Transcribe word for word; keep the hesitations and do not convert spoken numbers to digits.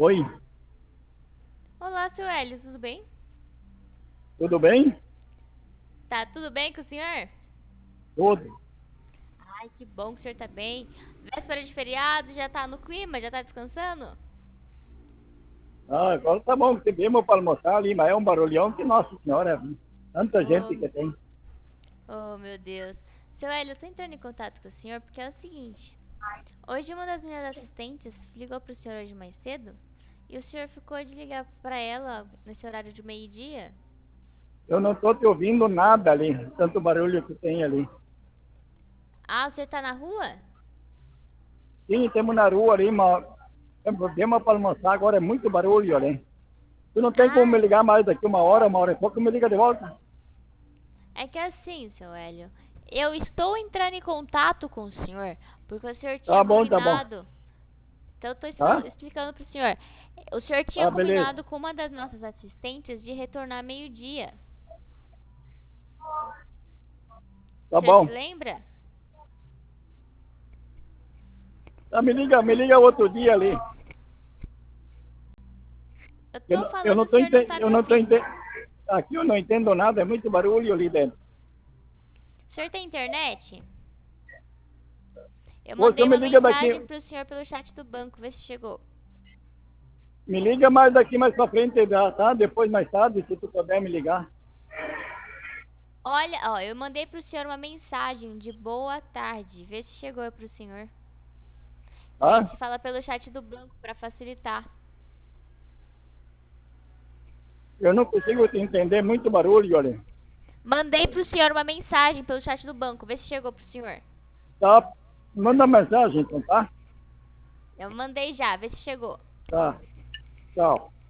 Oi, Olá, seu Hélio, tudo bem? tudo bem? Tá tudo bem com o senhor? Tudo. Ai, que bom que o senhor tá bem. Véspera de feriado, já tá no clima, já tá descansando? Ah, agora tá bom, que tivemos para almoçar ali, mas é um barulhão que, nossa senhora, tanta gente Oh, que tem. oh, meu Deus. Seu Hélio, eu tô entrando em contato com o senhor porque é o seguinte. Hoje uma das minhas assistentes ligou pro senhor hoje mais cedo e o senhor ficou de ligar pra ela nesse horário de meio-dia. Eu não tô te ouvindo nada ali, tanto barulho que tem ali. Ah, o senhor tá na rua? Sim, temos na rua ali, mas demos para almoçar, agora é muito barulho ali. Tu não tem como me Ah, ligar mais daqui uma hora, uma hora e pouco, me liga de volta. é que é assim, seu Hélio. Eu estou entrando em contato com o senhor porque o senhor tinha Tá bom, tá bom. combinado. Então, eu tô Tá? expl- explicando pro senhor. O senhor tinha Ah, beleza. combinado com uma das nossas assistentes de retornar meio-dia. O Tá senhor se bom. lembra? Tá, me liga, me liga outro dia ali. Eu Eu, tô não- eu não falando, o tô senhor não entendendo, tá eu me não tô ouvindo. entendendo. Aqui eu não entendo nada, é muito barulho ali dentro. O senhor tem internet? Eu Ô, senhor mandei me uma liga daqui, mensagem pro senhor pelo chat do banco, vê se chegou. me liga mais daqui mais pra frente, tá? Tá? Depois, mais tarde, se tu puder me ligar. Olha, ó, eu mandei pro senhor uma mensagem de boa tarde, vê se chegou pro senhor. A Tá? gente fala pelo chat do banco pra facilitar. Eu não consigo te entender, muito barulho, olha. Mandei pro senhor uma mensagem pelo chat do banco, vê se chegou pro senhor. Tá? Manda mensagem, então, tá? Eu mandei já, vê se chegou. Tá. Tchau.